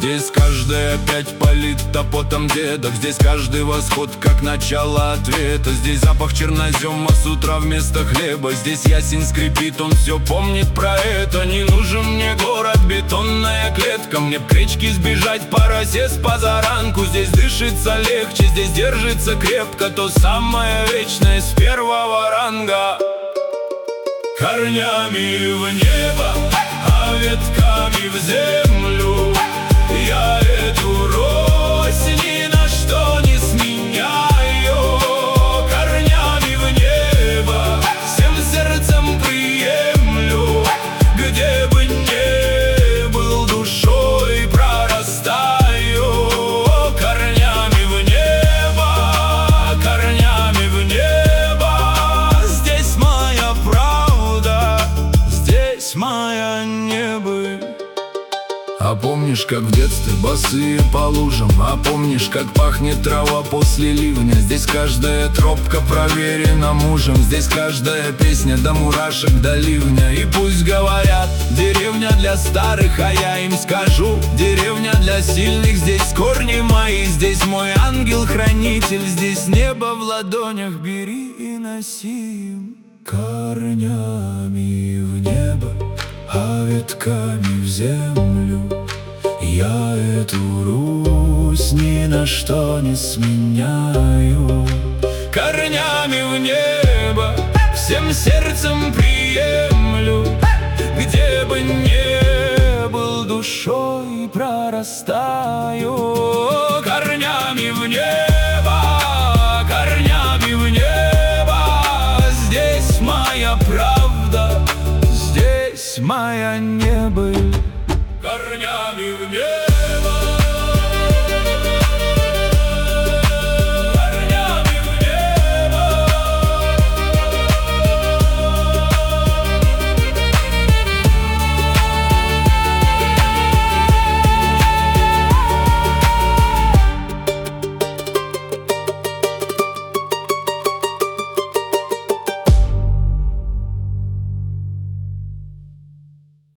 Здесь каждый опять палит топотом дедок. Здесь каждый восход как начало ответа. Здесь запах чернозема с утра вместо хлеба. Здесь ясень скрипит, он все помнит про это. Не нужен мне город, бетонная клетка. Мне б к речке сбежать по росе с позаранку. Здесь дышится легче, здесь держится крепко то самое вечное с первого ранга. Корнями в небо, а ветками в землю. Я эту рось ни на что не сменяю. Корнями в небо, всем сердцем приемлю. Где бы ни был, душой прорастаю. Корнями в небо, корнями в небо. Здесь моя правда, здесь моя небо. А помнишь, как в детстве босые по лужам? А помнишь, как пахнет трава после ливня? Здесь каждая тропка проверена мужем. Здесь каждая песня до мурашек, до ливня. И пусть говорят, деревня для старых, а я им скажу, деревня для сильных. Здесь корни мои, здесь мой ангел-хранитель. Здесь небо в ладонях, бери и носи. Корнями в небо, а ветками в землю. Я эту Русь ни на что не сменяю. Корнями в небо, всем сердцем приемлю. Где бы ни был, душой прорастаю. Корнями в небо, корнями в небо. Здесь моя правда, здесь моя небыль. Корнями в небо.